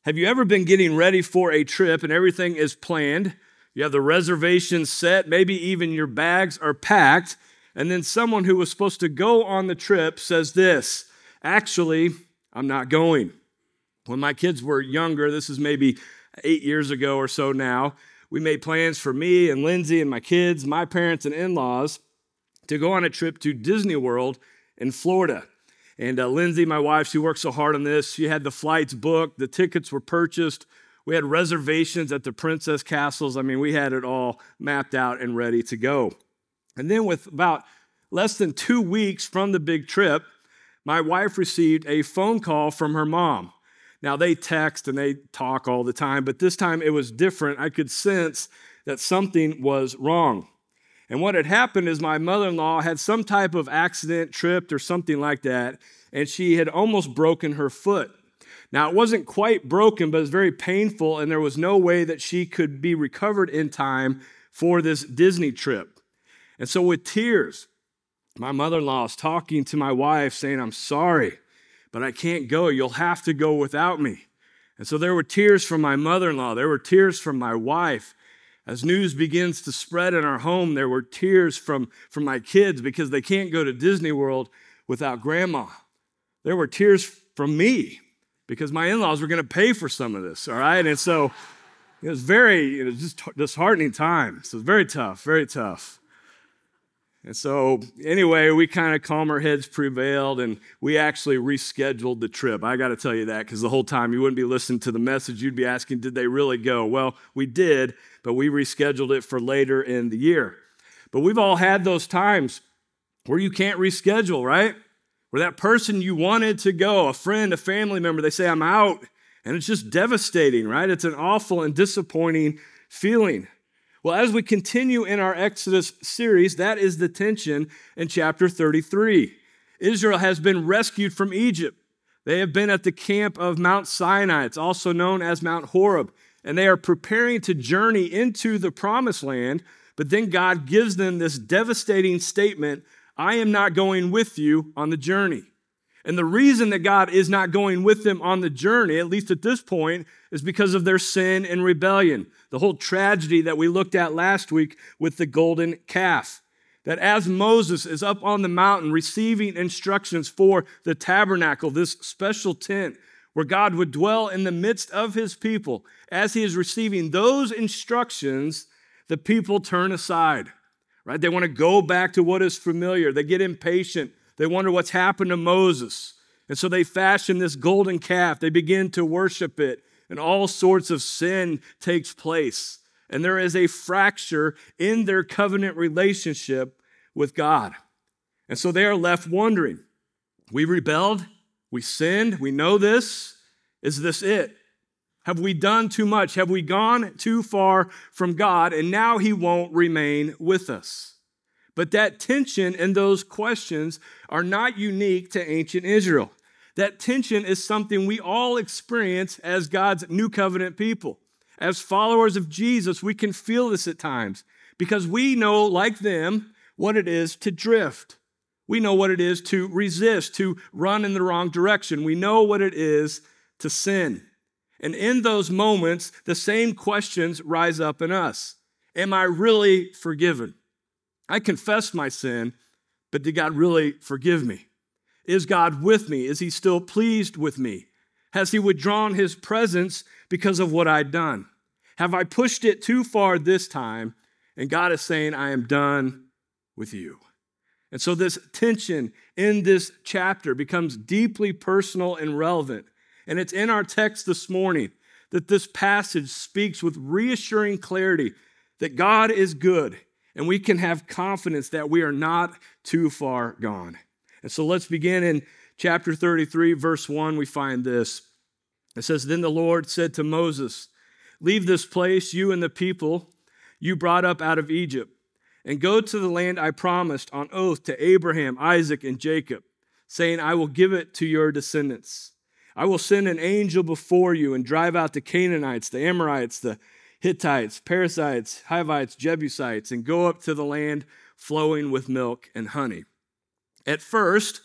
Have you ever been getting ready for a trip and everything is planned? You have the reservations set, maybe even your bags are packed, and then someone who was supposed to go on the trip says this, actually, I'm not going. When my kids were younger, this is maybe 8 years ago or so now, we made plans for me and Lindsay and my kids, my parents and in-laws to go on a trip to Disney World in Florida. And Lindsay, my wife, she worked so hard on this. She had the flights booked. The tickets were purchased. We had reservations at the princess castles. I mean, we had it all mapped out and ready to go. And then with about less than 2 weeks from the big trip, my wife received a phone call from her mom. Now, they text and they talk all the time, but this time it was different. I could sense that something was wrong. And what had happened is my mother-in-law had some type of accident, tripped or something like that, and she had almost broken her foot. Now, it wasn't quite broken, but it was very painful, and there was no way that she could be recovered in time for this Disney trip. And so with tears, my mother-in-law is talking to my wife saying, I'm sorry, but I can't go. You'll have to go without me. And so there were tears from my mother-in-law. There were tears from my wife. As news begins to spread in our home, there were tears from my kids because they can't go to Disney World without grandma. There were tears from me because my in-laws were going to pay for some of this, all right? And so it was just disheartening time. So it was very tough, very tough. And so anyway, we kind of calmer heads prevailed, and we actually rescheduled the trip. I got to tell you that because the whole time you wouldn't be listening to the message. You'd be asking, did they really go? Well, we did, but we rescheduled it for later in the year. But we've all had those times where you can't reschedule, right? Where that person you wanted to go, a friend, a family member, they say, I'm out. And it's just devastating, right? It's an awful and disappointing feeling. Well, as we continue in our Exodus series, that is the tension in chapter 33. Israel has been rescued from Egypt. They have been at the camp of Mount Sinai. It's also known as Mount Horeb. And they are preparing to journey into the promised land, but then God gives them this devastating statement, I am not going with you on the journey. And the reason that God is not going with them on the journey, at least at this point, is because of their sin and rebellion. The whole tragedy that we looked at last week with the golden calf. That as Moses is up on the mountain receiving instructions for the tabernacle, this special tent where God would dwell in the midst of his people, as he is receiving those instructions, the people turn aside, right? They want to go back to what is familiar. They get impatient. They wonder what's happened to Moses. And so they fashion this golden calf. They begin to worship it, and all sorts of sin takes place. And there is a fracture in their covenant relationship with God. And so they are left wondering, we rebelled, we sinned, we know this. Is this it? Have we done too much? Have we gone too far from God, and now he won't remain with us? But that tension and those questions are not unique to ancient Israel. That tension is something we all experience as God's new covenant people. As followers of Jesus, we can feel this at times because we know, like them, what it is to drift. We know what it is to resist, to run in the wrong direction. We know what it is to sin. And in those moments, the same questions rise up in us. Am I really forgiven? I confessed my sin, but did God really forgive me? Is God with me? Is he still pleased with me? Has he withdrawn his presence because of what I'd done? Have I pushed it too far this time? And God is saying, I am done with you. And so this tension in this chapter becomes deeply personal and relevant. And it's in our text this morning that this passage speaks with reassuring clarity that God is good. And we can have confidence that we are not too far gone. And so let's begin in chapter 33, verse 1. We find this. It says, Then the Lord said to Moses, Leave this place, you and the people you brought up out of Egypt, and go to the land I promised on oath to Abraham, Isaac, and Jacob, saying, I will give it to your descendants. I will send an angel before you and drive out the Canaanites, the Amorites, the Hittites, Perizzites, Hivites, Jebusites, and go up to the land flowing with milk and honey. At first,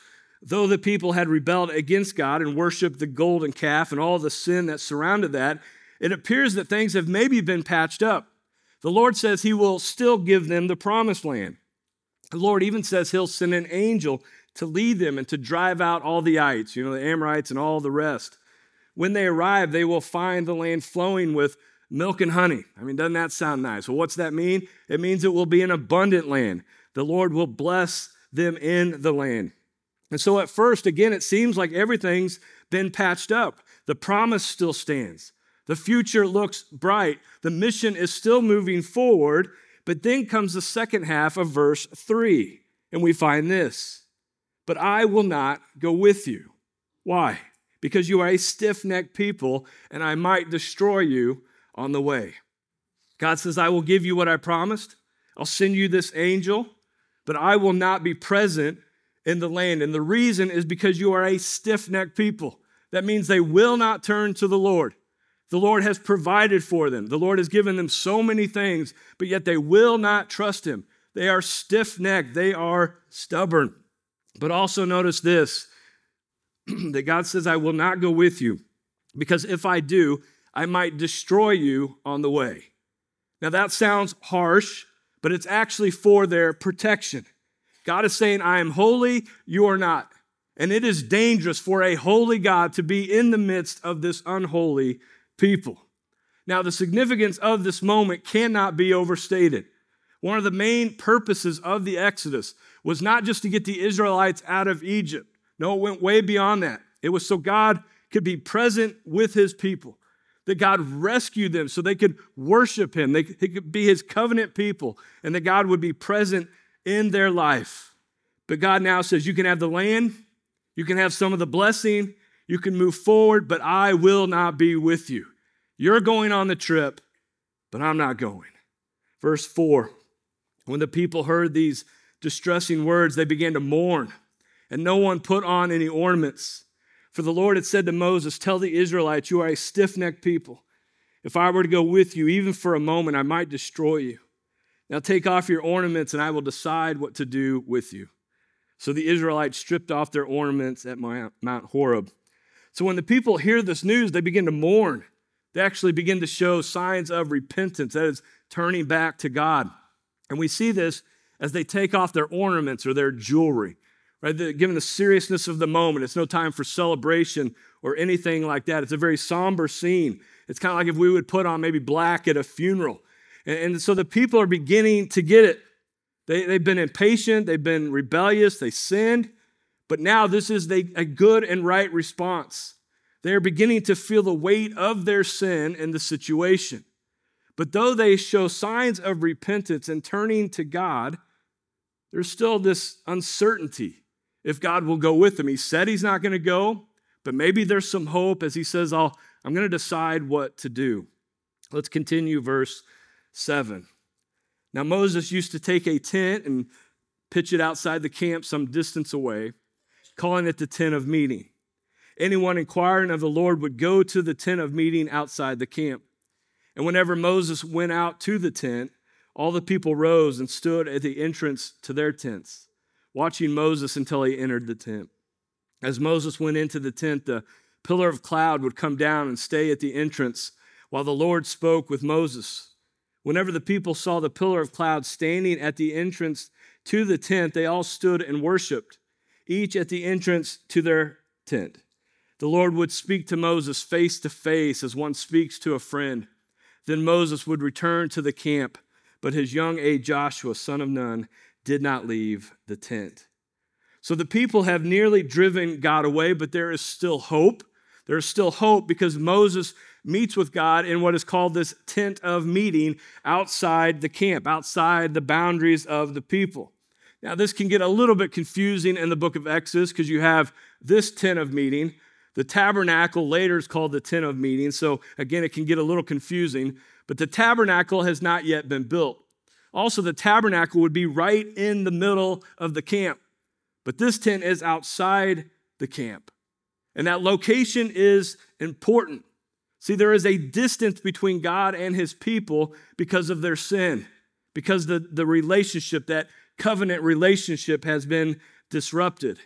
though the people had rebelled against God and worshiped the golden calf and all the sin that surrounded that, it appears that things have maybe been patched up. The Lord says he will still give them the promised land. The Lord even says he'll send an angel to lead them and to drive out all the ites, the Amorites and all the rest. When they arrive, they will find the land flowing with milk and honey. Doesn't that sound nice? Well, what's that mean? It means it will be an abundant land. The Lord will bless them in the land. And so at first, again, it seems like everything's been patched up. The promise still stands. The future looks bright. The mission is still moving forward. But then comes the second half of verse 3, and we find this: "But I will not go with you." Why? Because you are a stiff-necked people, and I might destroy you on the way. God says, I will give you what I promised. I'll send you this angel, but I will not be present in the land. And the reason is because you are a stiff-necked people. That means they will not turn to the Lord. The Lord has provided for them. The Lord has given them so many things, but yet they will not trust him. They are stiff-necked. They are stubborn. But also notice this, that God says, I will not go with you, because if I do, I might destroy you on the way. Now that sounds harsh, but it's actually for their protection. God is saying, I am holy, you are not. And it is dangerous for a holy God to be in the midst of this unholy people. Now, the significance of this moment cannot be overstated. One of the main purposes of the Exodus was not just to get the Israelites out of Egypt. No, it went way beyond that. It was so God could be present with his people, that God rescued them so they could worship him. They could be his covenant people, and that God would be present in their life. But God now says, you can have the land, you can have some of the blessing, you can move forward, but I will not be with you. You're going on the trip, but I'm not going. Verse 4, when the people heard these distressing words, they began to mourn, and no one put on any ornaments. For the Lord had said to Moses, tell the Israelites, you are a stiff-necked people. If I were to go with you, even for a moment, I might destroy you. Now take off your ornaments, and I will decide what to do with you. So the Israelites stripped off their ornaments at Mount Horeb. So when the people hear this news, they begin to mourn. They actually begin to show signs of repentance, that is, turning back to God. And we see this as they take off their ornaments or their jewelry. Right? Given the seriousness of the moment, it's no time for celebration or anything like that. It's a very somber scene. It's kind of like if we would put on maybe black at a funeral. And so the people are beginning to get it. They've been impatient, they've been rebellious, they sinned, but now this is a good and right response. They are beginning to feel the weight of their sin in the situation. But though they show signs of repentance and turning to God, there's still this uncertainty if God will go with them. He said he's not going to go, but maybe there's some hope as he says, I'm going to decide what to do. Let's continue verse 7. Now Moses used to take a tent and pitch it outside the camp some distance away, calling it the tent of meeting. Anyone inquiring of the Lord would go to the tent of meeting outside the camp. And whenever Moses went out to the tent, all the people rose and stood at the entrance to their tents, watching Moses until he entered the tent. As Moses went into the tent, the pillar of cloud would come down and stay at the entrance while the Lord spoke with Moses. Whenever the people saw the pillar of cloud standing at the entrance to the tent, they all stood and worshiped, each at the entrance to their tent. The Lord would speak to Moses face to face as one speaks to a friend. Then Moses would return to the camp, but his young aide Joshua, son of Nun, did not leave the tent. So the people have nearly driven God away, but there is still hope. There is still hope because Moses meets with God in what is called this tent of meeting outside the camp, outside the boundaries of the people. Now, this can get a little bit confusing in the book of Exodus because you have this tent of meeting. The tabernacle later is called the tent of meeting. So again, it can get a little confusing, but the tabernacle has not yet been built. Also, the tabernacle would be right in the middle of the camp, but this tent is outside the camp. And that location is important. See, there is a distance between God and his people because of their sin, because the relationship, that covenant relationship has been disrupted.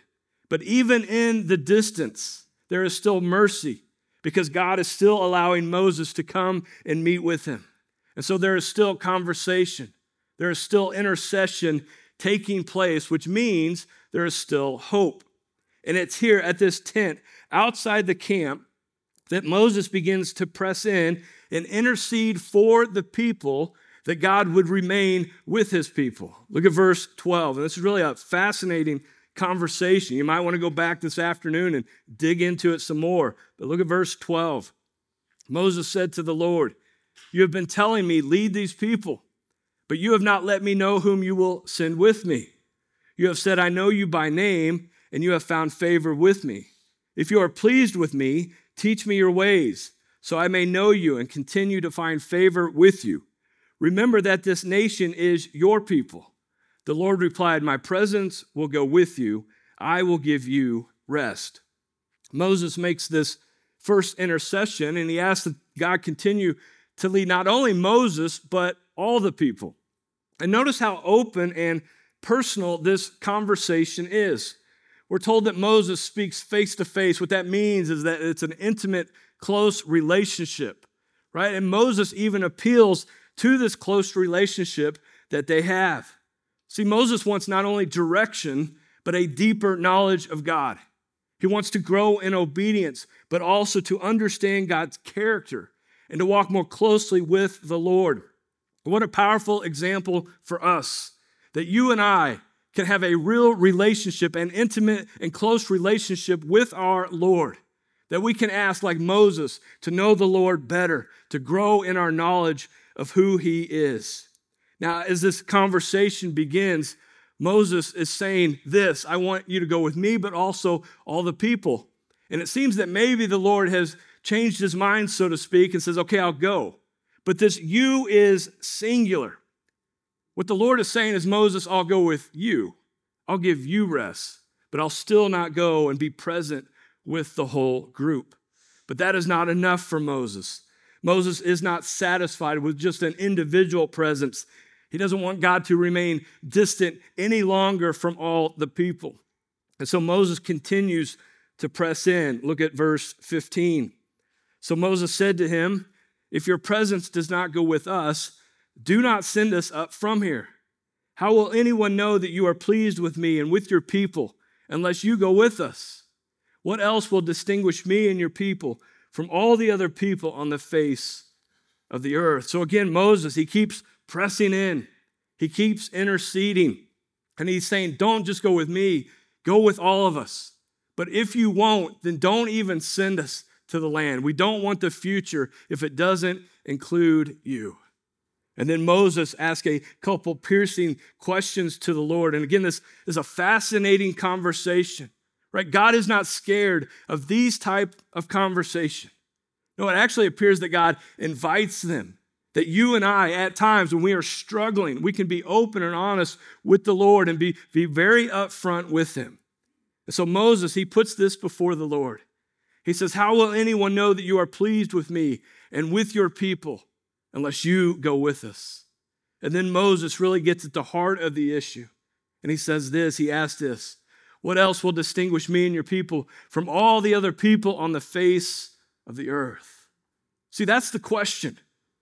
But even in the distance, there is still mercy because God is still allowing Moses to come and meet with him. And so there is still conversation. There is still intercession taking place, which means there is still hope. And it's here at this tent outside the camp that Moses begins to press in and intercede for the people that God would remain with his people. Look at verse 12. And this is really a fascinating conversation. You might want to go back this afternoon and dig into it some more. But look at verse 12. Moses said to the Lord, "You have been telling me, lead these people, but you have not let me know whom you will send with me. You have said, I know you by name, and you have found favor with me. If you are pleased with me, teach me your ways, so I may know you and continue to find favor with you. Remember that this nation is your people." The Lord replied, "My presence will go with you. I will give you rest." Moses makes this first intercession, and he asks that God continue to lead not only Moses, but all the people. And notice how open and personal this conversation is. We're told that Moses speaks face to face. What that means is that it's an intimate, close relationship, right? And Moses even appeals to this close relationship that they have. See, Moses wants not only direction, but a deeper knowledge of God. He wants to grow in obedience, but also to understand God's character and to walk more closely with the Lord. What a powerful example for us that you and I can have a real relationship, an intimate and close relationship with our Lord. That we can ask, like Moses, to know the Lord better, to grow in our knowledge of who he is. Now, as this conversation begins, Moses is saying this, I want you to go with me, but also all the people. And it seems that maybe the Lord has changed his mind, so to speak, and says, okay, I'll go. But this you is singular. What the Lord is saying is, Moses, I'll go with you. I'll give you rest, but I'll still not go and be present with the whole group. But that is not enough for Moses. Moses is not satisfied with just an individual presence. He doesn't want God to remain distant any longer from all the people. And so Moses continues to press in. Look at verse 15. So Moses said to him, "If your presence does not go with us, do not send us up from here. How will anyone know that you are pleased with me and with your people unless you go with us? What else will distinguish me and your people from all the other people on the face of the earth?" So again, Moses, he keeps pressing in. He keeps interceding. And he's saying, don't just go with me, go with all of us. But if you won't, then don't even send us to the land. We don't want the future if it doesn't include you. And then Moses asked a couple piercing questions to the Lord. And again, this is a fascinating conversation, right? God is not scared of these type of conversation. No, it actually appears that God invites them, that you and I, at times when we are struggling, we can be open and honest with the Lord and be very upfront with him. And so Moses, he puts this before the Lord. He says, how will anyone know that you are pleased with me and with your people unless you go with us? And then Moses really gets at the heart of the issue. And he says this, he asks this, what else will distinguish me and your people from all the other people on the face of the earth? See, that's the question.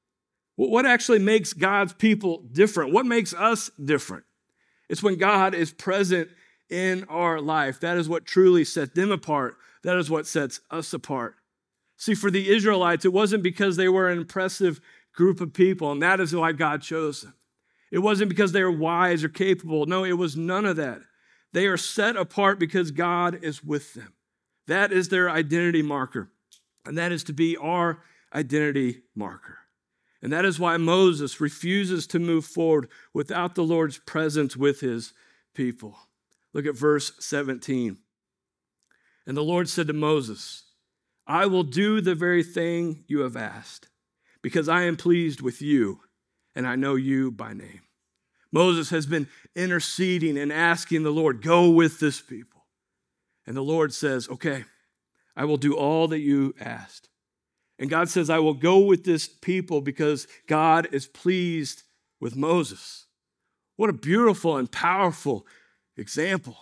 What actually makes God's people different? What makes us different? It's when God is present in our life. That is what truly sets them apart. That is what sets us apart. See, for the Israelites, it wasn't because they were an impressive group of people, and that is why God chose them. It wasn't because they were wise or capable. No, it was none of that. They are set apart because God is with them. That is their identity marker, and that is to be our identity marker. And that is why Moses refuses to move forward without the Lord's presence with his people. Look at verse 17. And the Lord said to Moses, I will do the very thing you have asked, because I am pleased with you, and I know you by name. Moses has been interceding and asking the Lord, go with this people. And the Lord says, okay, I will do all that you asked. And God says, I will go with this people because God is pleased with Moses. What a beautiful and powerful example.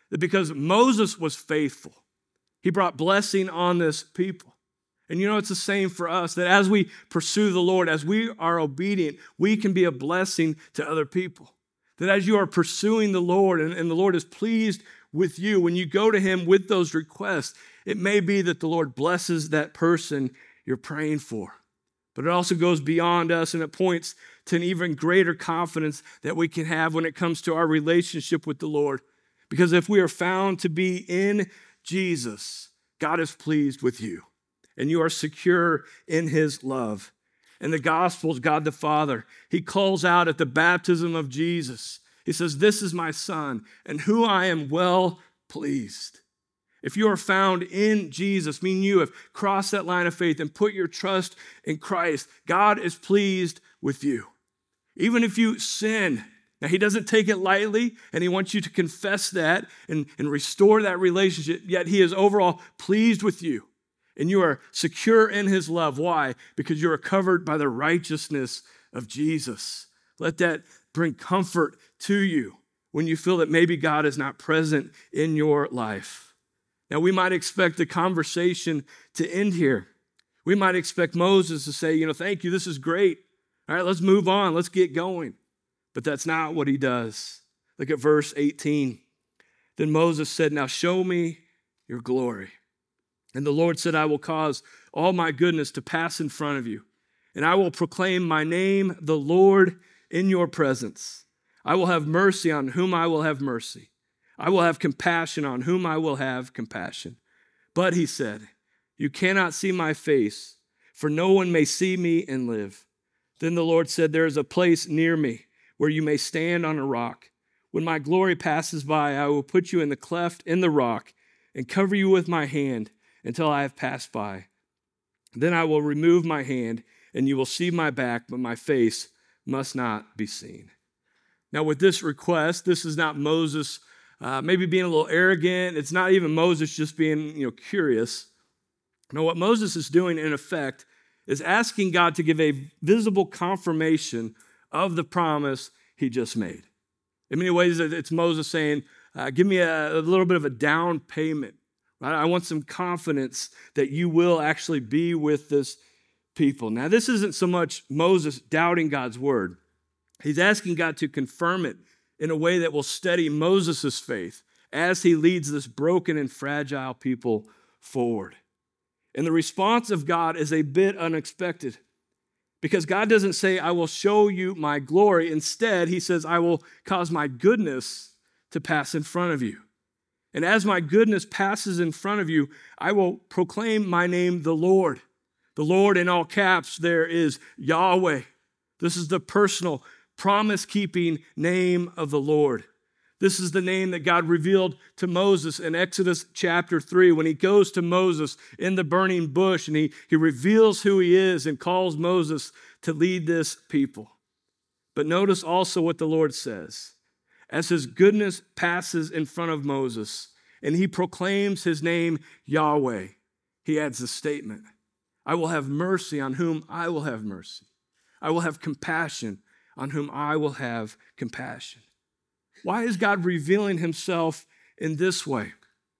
That because Moses was faithful, he brought blessing on this people. And it's the same for us, that as we pursue the Lord, as we are obedient, we can be a blessing to other people. That as you are pursuing the Lord and the Lord is pleased with you, when you go to him with those requests, it may be that the Lord blesses that person you're praying for. But it also goes beyond us, and it points to an even greater confidence that we can have when it comes to our relationship with the Lord. Because if we are found to be in Jesus, God is pleased with you, and you are secure in his love. In the Gospels, God the Father, he calls out at the baptism of Jesus. He says, "This is my Son, in whom I am well pleased." If you are found in Jesus, meaning you have crossed that line of faith and put your trust in Christ, God is pleased with you. Even if you sin, now he doesn't take it lightly, and he wants you to confess that and restore that relationship, yet he is overall pleased with you. And you are secure in his love. Why? Because you are covered by the righteousness of Jesus. Let that bring comfort to you when you feel that maybe God is not present in your life. Now, we might expect the conversation to end here. We might expect Moses to say, "Thank you, this is great. All right, let's move on, let's get going." But that's not what he does. Look at verse 18. Then Moses said, "Now show me your glory." And the Lord said, "I will cause all my goodness to pass in front of you, and I will proclaim my name, the Lord, in your presence. I will have mercy on whom I will have mercy. I will have compassion on whom I will have compassion." But he said, "You cannot see my face, for no one may see me and live." Then the Lord said, "There is a place near me where you may stand on a rock. When my glory passes by, I will put you in the cleft in the rock and cover you with my hand until I have passed by. Then I will remove my hand, and you will see my back, but my face must not be seen." Now, with this request, this is not Moses maybe being a little arrogant. It's not even Moses just being curious. No, what Moses is doing, in effect, is asking God to give a visible confirmation of the promise he just made. In many ways, it's Moses saying, give me a little bit of a down payment. Right? I want some confidence that you will actually be with this people. Now, this isn't so much Moses doubting God's word. He's asking God to confirm it in a way that will steady Moses' faith as he leads this broken and fragile people forward. And the response of God is a bit unexpected, because God doesn't say, "I will show you my glory." Instead, he says, "I will cause my goodness to pass in front of you. And as my goodness passes in front of you, I will proclaim my name, the Lord." The Lord, in all caps, there is Yahweh. This is the personal, promise-keeping name of the Lord. This is the name that God revealed to Moses in Exodus chapter 3 when he goes to Moses in the burning bush, and he reveals who he is and calls Moses to lead this people. But notice also what the Lord says. As his goodness passes in front of Moses and he proclaims his name, Yahweh, he adds the statement, "I will have mercy on whom I will have mercy. I will have compassion on whom I will have compassion." Why is God revealing himself in this way?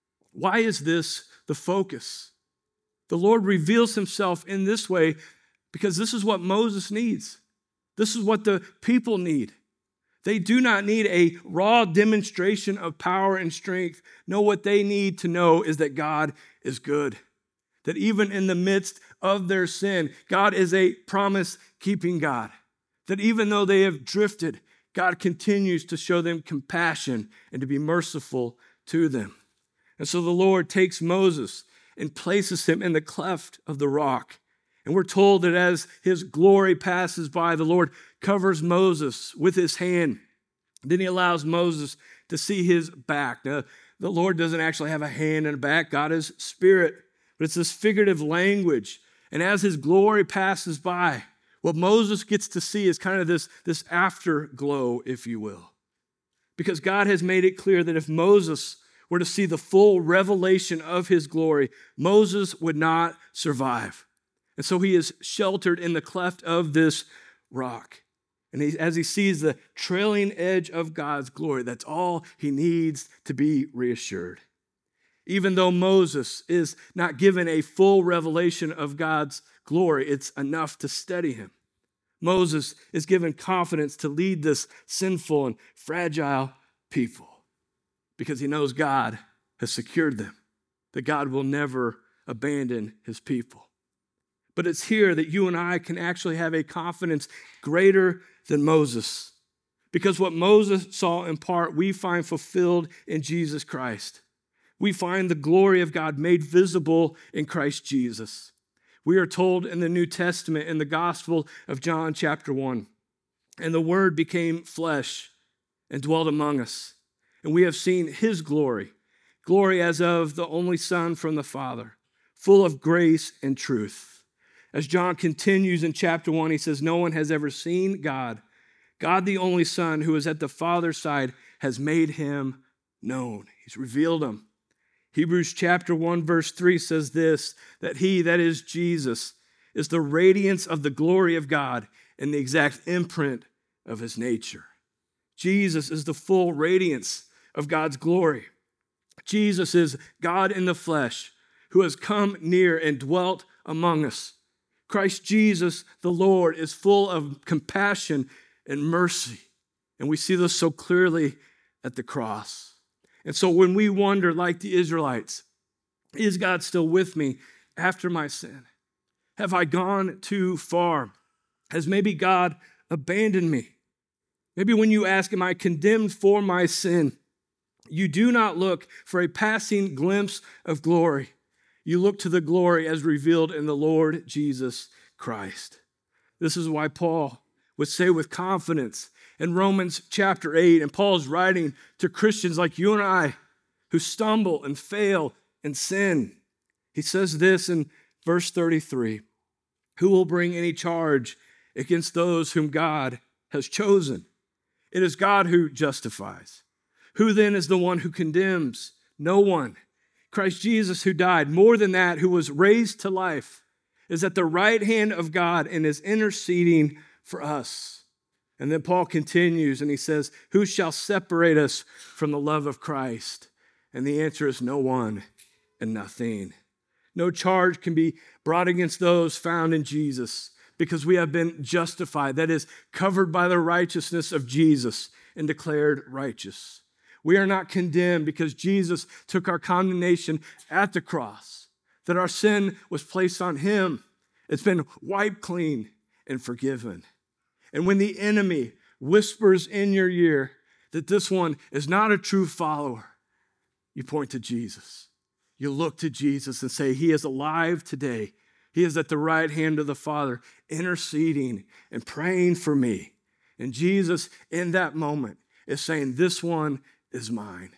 Why is this the focus? The Lord reveals himself in this way because this is what Moses needs. This is what the people need. They do not need a raw demonstration of power and strength. No, what they need to know is that God is good. That even in the midst of their sin, God is a promise-keeping God. That even though they have drifted, God continues to show them compassion and to be merciful to them. And so the Lord takes Moses and places him in the cleft of the rock. And we're told that as his glory passes by, the Lord covers Moses with his hand. Then he allows Moses to see his back. Now, the Lord doesn't actually have a hand and a back. God is spirit. But it's this figurative language. And as his glory passes by, what Moses gets to see is kind of this afterglow, if you will. Because God has made it clear that if Moses were to see the full revelation of his glory, Moses would not survive. And so he is sheltered in the cleft of this rock. And as he sees the trailing edge of God's glory, that's all he needs to be reassured. Even though Moses is not given a full revelation of God's glory, it's enough to steady him. Moses is given confidence to lead this sinful and fragile people because he knows God has secured them, that God will never abandon his people. But it's here that you and I can actually have a confidence greater than Moses, because what Moses saw in part, we find fulfilled in Jesus Christ. We find the glory of God made visible in Christ Jesus. We are told in the New Testament, in the Gospel of John chapter 1, and the Word became flesh and dwelt among us. And we have seen his glory as of the only Son from the Father, full of grace and truth. As John continues in chapter 1, he says, no one has ever seen God. God, the only Son, who is at the Father's side, has made him known. He's revealed him. Hebrews chapter 1, verse 3 says this, that he, that is Jesus, is the radiance of the glory of God and the exact imprint of his nature. Jesus is the full radiance of God's glory. Jesus is God in the flesh who has come near and dwelt among us. Christ Jesus, the Lord, is full of compassion and mercy. And we see this so clearly at the cross. And so when we wonder, like the Israelites, is God still with me after my sin? Have I gone too far? Has maybe God abandoned me? Maybe when you ask, am I condemned for my sin? You do not look for a passing glimpse of glory. You look to the glory as revealed in the Lord Jesus Christ. This is why Paul would say with confidence in Romans chapter 8, and Paul's writing to Christians like you and I who stumble and fail and sin. He says this in verse 33, who will bring any charge against those whom God has chosen? It is God who justifies. Who then is the one who condemns? No one. Christ Jesus, who died, more than that, who was raised to life, is at the right hand of God and is interceding for us. And then Paul continues and he says, who shall separate us from the love of Christ? And the answer is no one and nothing. No charge can be brought against those found in Jesus because we have been justified, that is, covered by the righteousness of Jesus and declared righteous. We are not condemned because Jesus took our condemnation at the cross, that our sin was placed on him. It's been wiped clean and forgiven. And when the enemy whispers in your ear that this one is not a true follower, you point to Jesus. You look to Jesus and say, he is alive today. He is at the right hand of the Father, interceding and praying for me. And Jesus, in that moment, is saying, this one is mine.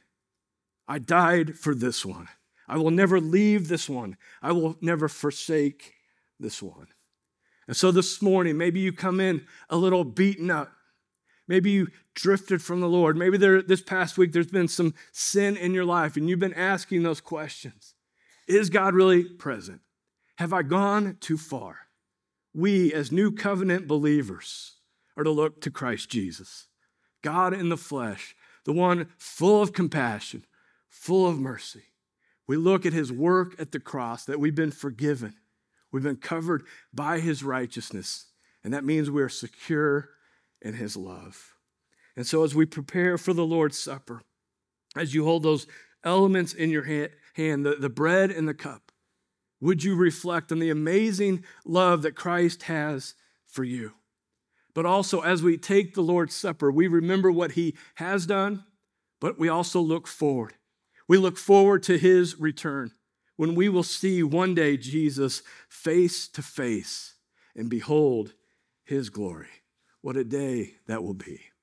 I died for this one. I will never leave this one. I will never forsake this one. And so this morning, maybe you come in a little beaten up. Maybe you drifted from the Lord. Maybe this past week there's been some sin in your life and you've been asking those questions. Is God really present? Have I gone too far? We, as new covenant believers, are to look to Christ Jesus, God in the flesh, the one full of compassion, full of mercy. We look at his work at the cross, that we've been forgiven. We've been covered by his righteousness, and that means we are secure in his love. And so as we prepare for the Lord's Supper, as you hold those elements in your hand, the bread and the cup, would you reflect on the amazing love that Christ has for you? But also, as we take the Lord's Supper, we remember what he has done, but we also look forward. We look forward to his return, when we will see one day Jesus face to face and behold his glory. What a day that will be.